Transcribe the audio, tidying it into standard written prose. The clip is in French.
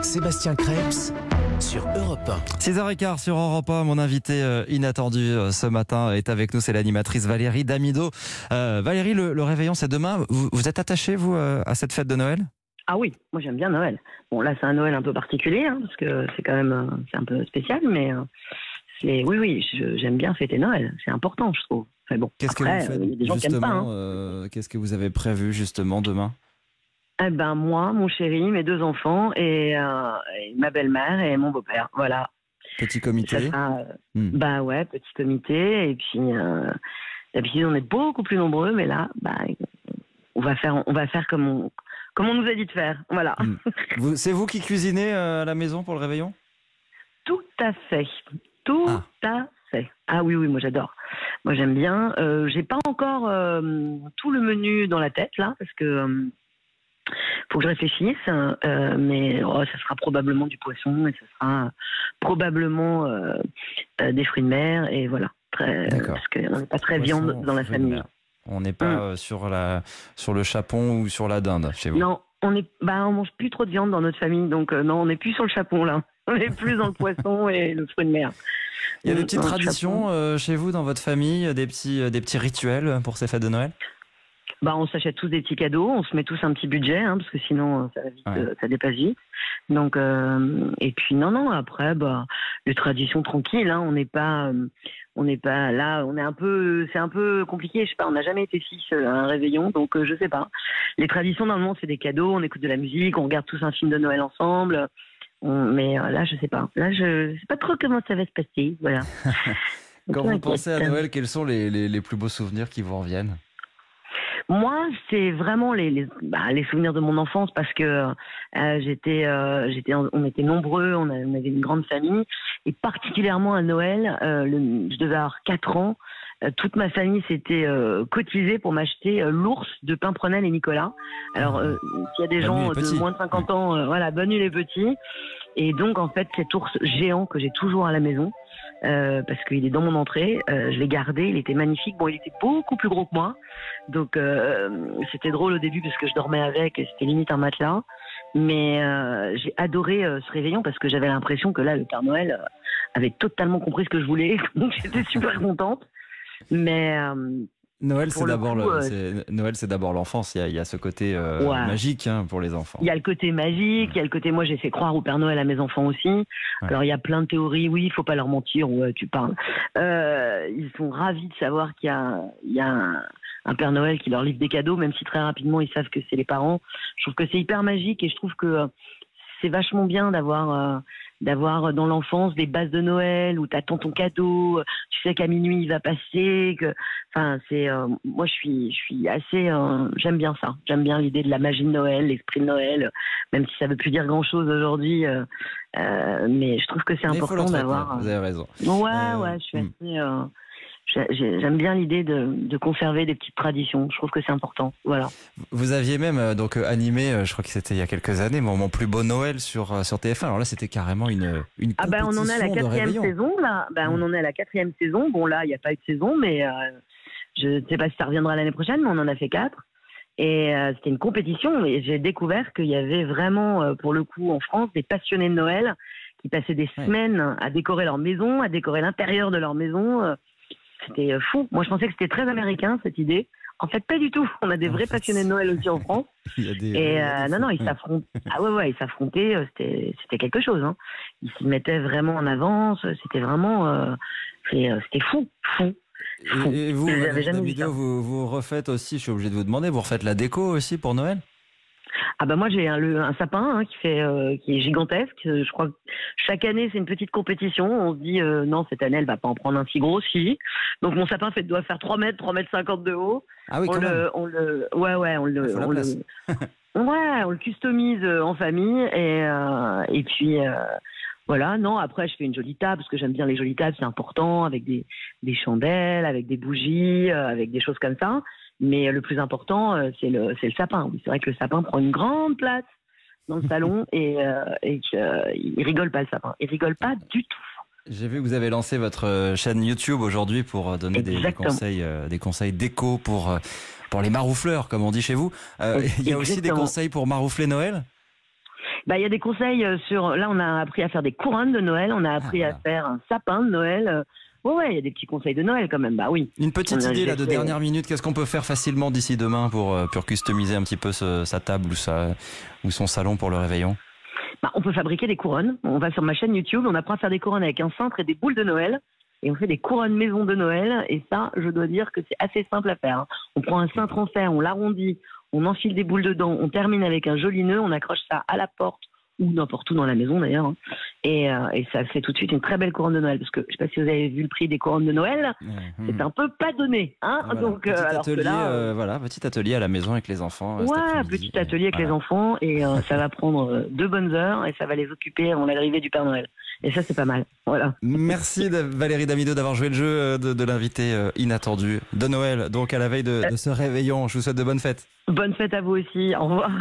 Sébastien Krebs sur Europe 1. 6h15 sur Europe 1. Mon invité inattendu ce matin est avec nous, c'est l'animatrice Valérie Damido. Valérie, le réveillon c'est demain. Vous êtes attachée, vous, à cette fête de Noël ? Ah oui, moi j'aime bien Noël. Bon là c'est un Noël un peu particulier, parce que c'est quand même c'est un peu spécial, mais j'aime bien fêter Noël. C'est important, je trouve. Enfin, bon, qu'est-ce après, que vous faites y a des gens qui aiment pas. Qu'est-ce que vous avez prévu justement demain ? Eh ben moi, mon chéri, mes 2 enfants et ma belle-mère et mon beau-père. Voilà. Petit comité. Ça sera, bah ouais, petit comité. Et puis d'habitude on est beaucoup plus nombreux, mais là, on va faire comme on nous a dit de faire. Voilà. C'est vous qui cuisinez à la maison pour le réveillon ? Tout à fait. Tout à fait. Ah oui, moi j'adore. Moi j'aime bien. J'ai pas encore tout le menu dans la tête là, parce que faut que je réfléchisse. Mais ça sera probablement du poisson et ça sera probablement des fruits de mer et voilà. Parce qu'on n'est pas très viande dans la famille. On n'est pas sur le chapon ou sur la dinde chez vous. Non, on mange plus trop de viande dans notre famille, donc non, on n'est plus sur le chapon là. On est plus dans le poisson et le fruit de mer. Il y a des petites traditions chez vous, dans votre famille, des petits rituels pour ces fêtes de Noël ? On s'achète tous des petits cadeaux, on se met tous un petit budget, parce que sinon ça va vite, ça dépasse vite. Donc et puis non, après les traditions tranquilles, on n'est pas là, c'est un peu compliqué, je sais pas, on n'a jamais été 6 à un réveillon, donc je sais pas. Les traditions normalement c'est des cadeaux, on écoute de la musique, on regarde tous un film de Noël ensemble. Mais là, je sais pas. Là, je sais pas trop comment ça va se passer. Voilà. Quand vous pensez à Noël, quels sont les plus beaux souvenirs qui vous reviennent ? Moi, c'est vraiment les souvenirs de mon enfance, parce que on était nombreux, on avait une grande famille, et particulièrement à Noël, je devais avoir 4 ans. Toute ma famille s'était cotisée pour m'acheter l'ours de Pimprenel et Nicolas. Alors, s'il y a des gens de moins de 50 ans, bonne nuit les petits. Et donc, en fait, cet ours géant que j'ai toujours à la maison, parce qu'il est dans mon entrée, je l'ai gardé, il était magnifique. Bon, il était beaucoup plus gros que moi, donc c'était drôle au début parce que je dormais avec et c'était limite un matelas. Mais j'ai adoré ce réveillon parce que j'avais l'impression que là, le Père Noël avait totalement compris ce que je voulais, donc j'étais super contente. Mais Noël, c'est d'abord l'enfance. Il y a ce côté magique pour les enfants. Il y a le côté magique, il y a le côté, moi j'ai fait croire au Père Noël à mes enfants aussi. Ouais. Alors il y a plein de théories, oui, il faut pas leur mentir, tu parles. Ils sont ravis de savoir qu'il y a un Père Noël qui leur livre des cadeaux, même si très rapidement ils savent que c'est les parents. Je trouve que c'est hyper magique et je trouve que c'est vachement bien d'avoir dans l'enfance des bases de Noël où t'attends ton cadeau, tu sais qu'à minuit il va passer, moi je suis assez, j'aime bien ça, j'aime bien l'idée de la magie de Noël, l'esprit de Noël, même si ça veut plus dire grand chose aujourd'hui, mais je trouve que c'est important d'avoir. Vous avez raison. Ouais, je suis assez. J'aime bien l'idée de conserver des petites traditions. Je trouve que c'est important. Voilà. Vous aviez même animé, je crois que c'était il y a quelques années, Mon plus beau Noël sur TF1. Alors là, c'était carrément une compétition on en est à la 4e saison là. On en est à la 4e saison. Bon là, il n'y a pas eu de saison, mais je ne sais pas si ça reviendra l'année prochaine, mais on en a fait 4. Et c'était une compétition. Et j'ai découvert qu'il y avait vraiment, pour le coup, en France, des passionnés de Noël qui passaient des semaines à décorer leur maison, à décorer l'intérieur de leur maison. C'était fou. Moi, je pensais que c'était très américain, cette idée. En fait, pas du tout. On a des vrais passionnés de Noël aussi en France. Ils s'affrontent. Ils s'affrontaient. C'était quelque chose. Ils s'y mettaient vraiment en avance. C'était vraiment. C'était fou. Et vous, Damido, vous refaites aussi, je suis obligé de vous demander, vous refaites la déco aussi pour Noël ? Moi j'ai un sapin qui est gigantesque. Je crois que chaque année c'est une petite compétition. On se dit non, cette année elle va pas en prendre un si gros, si. Donc mon sapin doit faire 3 mètres 50 de haut. Ah oui, on le customise en famille et puis voilà. Non, après je fais une jolie table parce que j'aime bien les jolies tables, c'est important, avec des chandelles, avec des bougies, avec des choses comme ça. Mais le plus important, c'est le sapin. C'est vrai que le sapin prend une grande place dans le salon et il rigole pas, le sapin. Il rigole pas du tout. J'ai vu que vous avez lancé votre chaîne YouTube aujourd'hui pour donner des conseils déco pour les maroufleurs, comme on dit chez vous. Il y a aussi des conseils pour maroufler Noël ? Bah, il y a des conseils sur. Là, on a appris à faire des couronnes de Noël, on a appris à faire un sapin de Noël. Ouais, il y a des petits conseils de Noël quand même. Bah oui. Une petite idée là de dernière minute, qu'est-ce qu'on peut faire facilement d'ici demain pour customiser un petit peu sa table ou son salon pour le réveillon? Bah, on peut fabriquer des couronnes. On va sur ma chaîne YouTube, on apprend à faire des couronnes avec un cintre et des boules de Noël. Et on fait des couronnes maison de Noël. Et ça, je dois dire que c'est assez simple à faire. On prend un cintre en fer, on l'arrondit, on enfile des boules dedans, on termine avec un joli nœud, on accroche ça à la porte ou n'importe où dans la maison d'ailleurs. Et ça fait tout de suite une très belle couronne de Noël. Parce que je ne sais pas si vous avez vu le prix des couronnes de Noël, c'est un peu pas donné. Hein. Voilà. Donc, petit atelier à la maison avec les enfants. Ouais, petit atelier avec les enfants. Et ça va prendre 2 bonnes heures et ça va les occuper avant l'arrivée du Père Noël. Et ça, c'est pas mal. Voilà. Merci Valérie Damido d'avoir joué le jeu de l'invité inattendu de Noël. Donc à la veille de ce réveillon, je vous souhaite de bonnes fêtes. Bonne fête à vous aussi. Au revoir.